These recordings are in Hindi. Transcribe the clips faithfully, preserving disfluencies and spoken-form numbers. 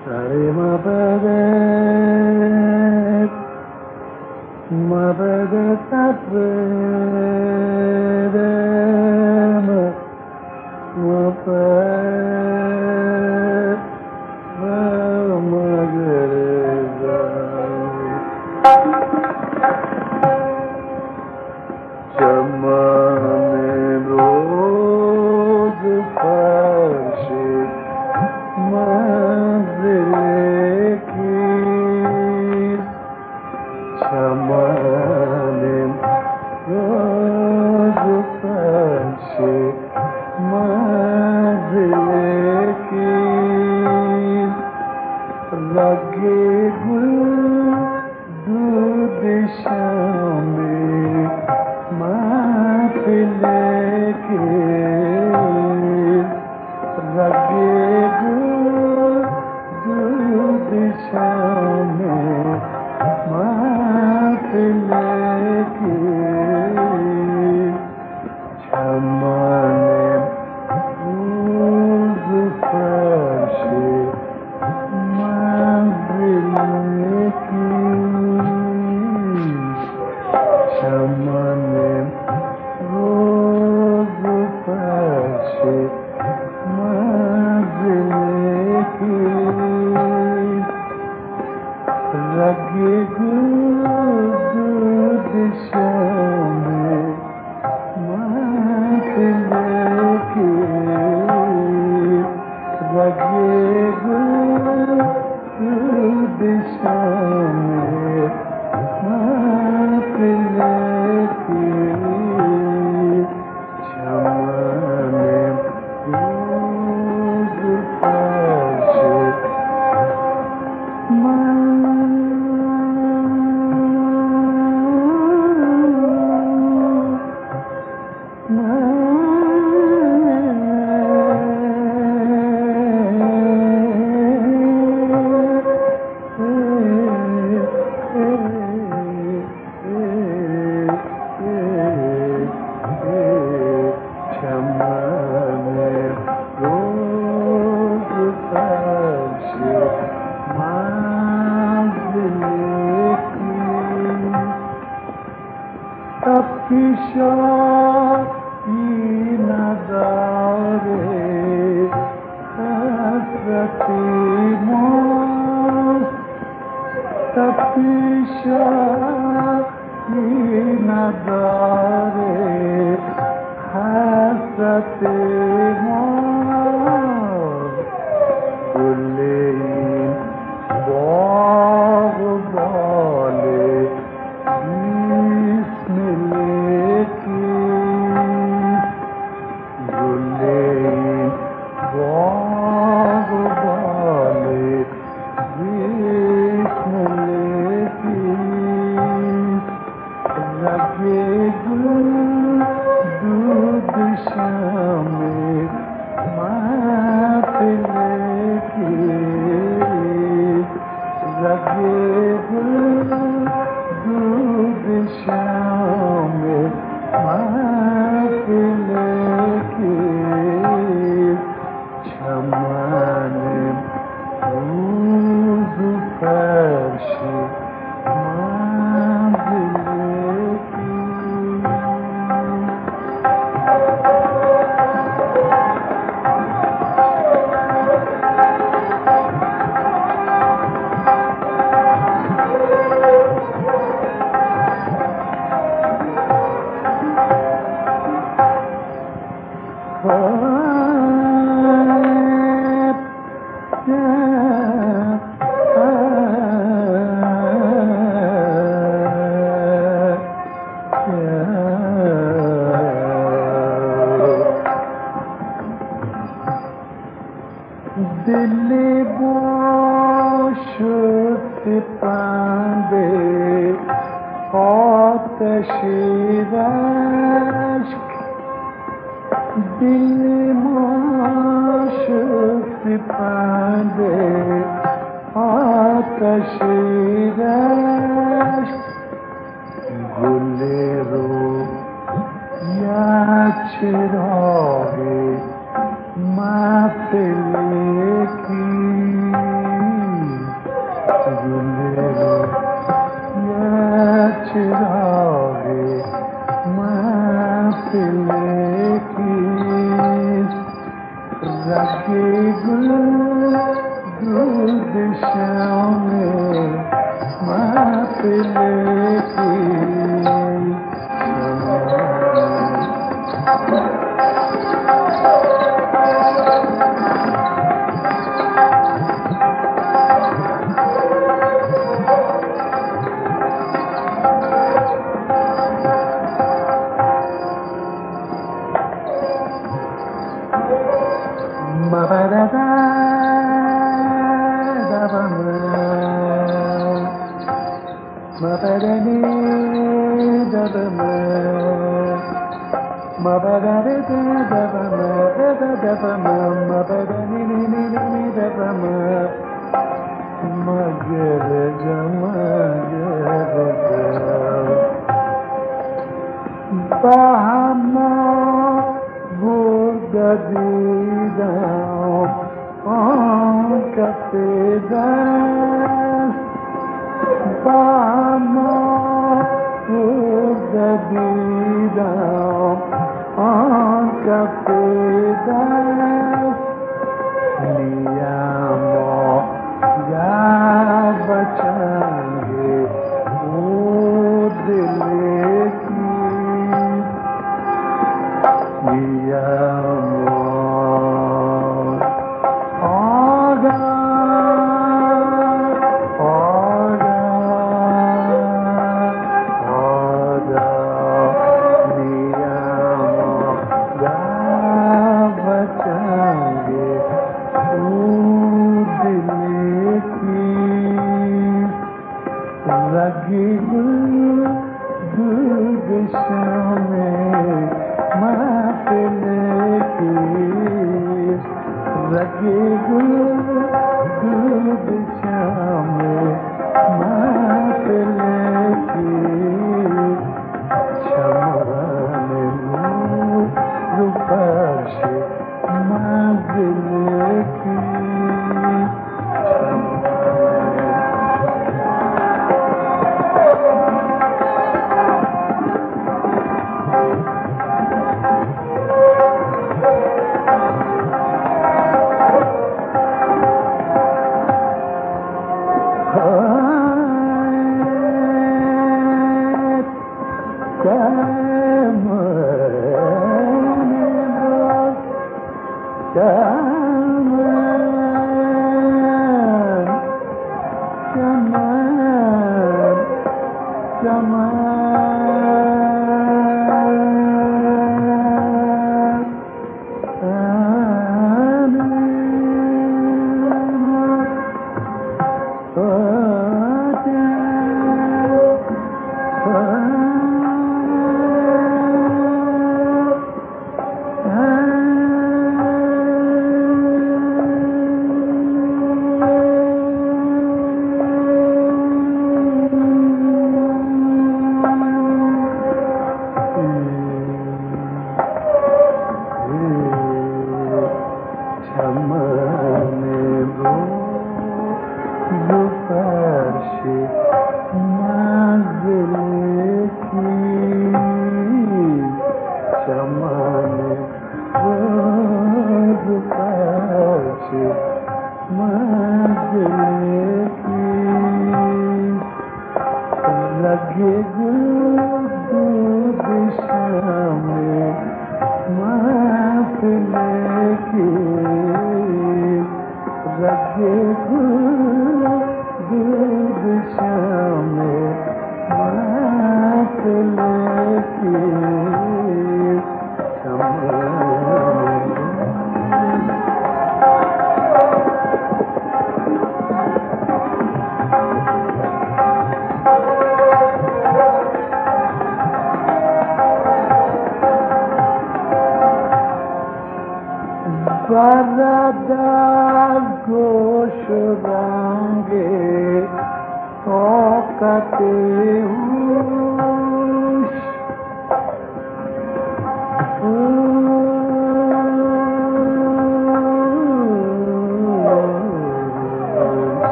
Sare ma pa re, ma pa re sa re, re ma, ma pa, ma ma re re sa. Chamane roz farshi manzil ki, chamane roz farshi manzil ki, lage gul दूध शामे महफिल के, लगे दूध शामे महफिल के, छमाने रोज फर्शे मंजिल की, chamane roz farshi manzil ki, lage दूध शामे महफिल के, लगे दूध शामे महफिल की, chamane roz farshi Shaki nadare hasrati most, tapi shaki nadare hasrati most, gulein bagh bale दूध शामे महफिल की, लगे दूध शामे महफिल की, chamane roz farshi manzil की. दिल बोशुत पांदे आतश रश्क, दिल बोशुत पांदे आतश रश्क, गुले रो या चिरागे महफिल की, दिशाओं में महफिले की Ba-ba-da-da, da-ba-ma, ma-ba-da-ni, da-ba-ma, ma-ba-da-da-da, da-ba-ma, da-da-da-ba-ma, ma-ba-da-ni-ni-ni-ni, da-ba-ma, ma-ga-da-ga, ma-ga-da-ga, ba-ha-ma. Budadidam, Ankapedam, Bama. Budadidam, Ankapedam, Niyamo ya bachange, o dile ki. Niyamo Aga Aga Aga Niyamo Ya bachange o dil ki lagi दिशा में महफिले की लगी दिशा में महफिले की शमरान नूर फर्श मंजिले की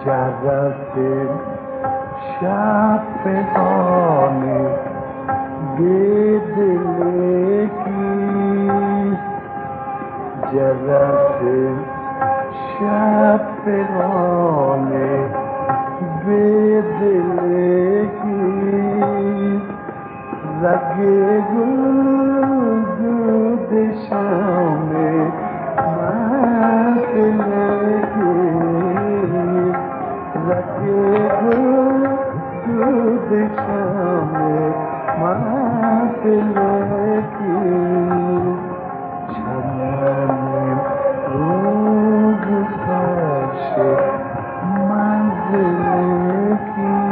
जरा से शाप होने बेदले की, जरा से शाप होने बेदले की, लगे गुद शाम में महफिले की, लगे गुद शाम में महफिले की, छमने रूह फर्श मंजिले की।